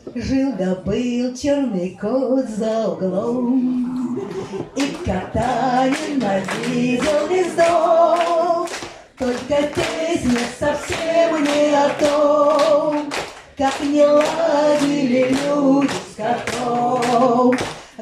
Жил да был черный кот за углом, и кота ненавидел весь дом. Только песня совсем не о том, как не ладили люди с котом.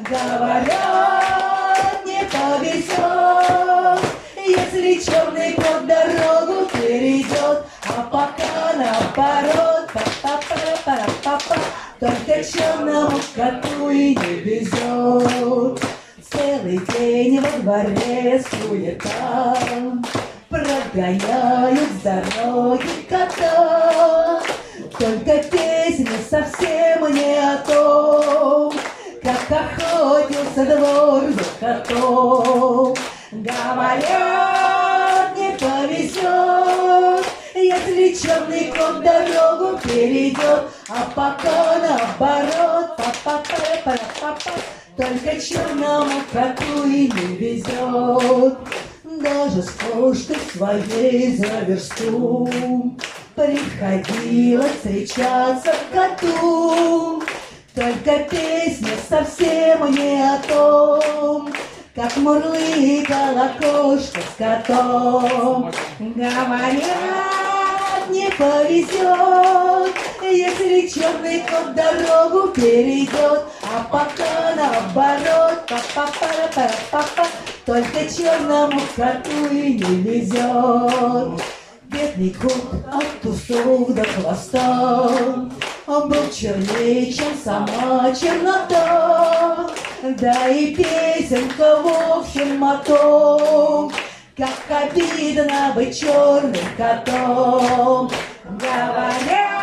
Говорят, не повезет, если черный кот дорогу перейдет, а пока наоборот, па-па-па-па-па-па, только черному коту и не везет. Целый день во дворе суета, прогоняют с дороги кота. Только песня совсем не о том, как охотился двор за котом. Говорят, не повезет, если черный кот дорогу перейдет, а пока наоборот, па-па-па-па-па-па, только черному коту и не везет. Даже с кошкой своей за версту приходилось встречаться коту. Только песня совсем не о том, как мурлыкала кошка с котом. Говорят, не повезет, если черный кот дорогу перейдет, а пока наоборот, па-па-па-па-па-па, только черному коту и не везет. Бедный кот от усов до хвоста, он был чернее, чем сама чернота. Да и песенка вовсе о том, как обидно быть черным котом. Говорят,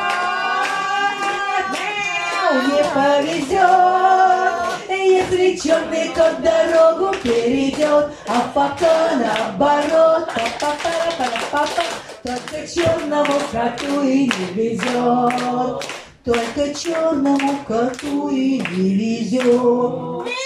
не повезет, если черный кот дорогу перейдет, а пока наоборот, па-па-па-па-па-па, только черному коту и не везет. Только черному коту и не везет.